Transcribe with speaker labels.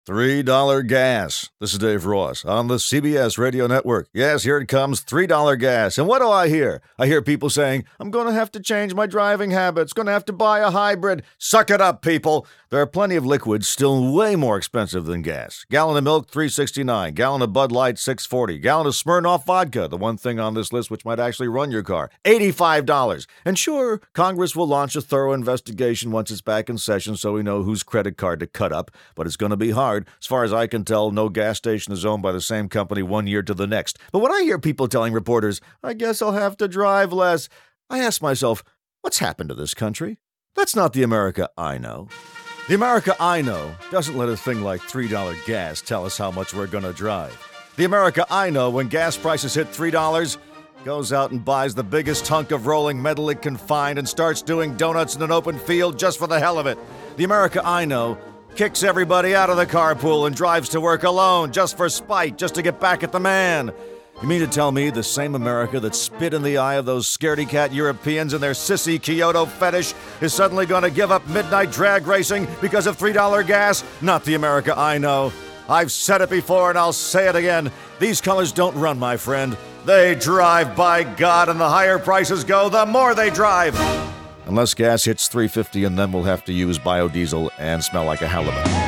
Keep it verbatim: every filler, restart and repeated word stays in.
Speaker 1: three dollar gas. This is Dave Ross on the C B S Radio Network. Yes, here it comes, three dollar gas. And what do I hear? I hear people saying, I'm going to have to change my driving habits, going to have to buy a hybrid. Suck it up, people. There are plenty of liquids still way more expensive than gas. Gallon of milk, three sixty-nine. Gallon of Bud Light, six forty. Gallon of Smirnoff vodka, the one thing on this list which might actually run your car, eighty-five dollars. And sure, Congress will launch a thorough investigation once it's back in session so we know whose credit card to cut up, but it's going to be hard. As far as I can tell, no gas station is owned by the same company one year to the next. But when I hear people telling reporters, I guess I'll have to drive less, I ask myself, what's happened to this country? That's not the America I know. The America I know doesn't let a thing like three dollar gas tell us how much we're going to drive. The America I know, when gas prices hit three dollars, goes out and buys the biggest hunk of rolling metal it can find and starts doing donuts in an open field just for the hell of it. The America I know kicks everybody out of the carpool and drives to work alone just for spite, just to get back at the man. You mean to tell me the same America that spit in the eye of those scaredy-cat Europeans and their sissy Kyoto fetish is suddenly going to give up midnight drag racing because of three dollar gas? Not the America I know. I've said it before and I'll say it again. These colors don't run, my friend. They drive, by God, and the higher prices go, the more they drive. Unless gas hits three fifty, and then we'll have to use biodiesel and smell like a halibut.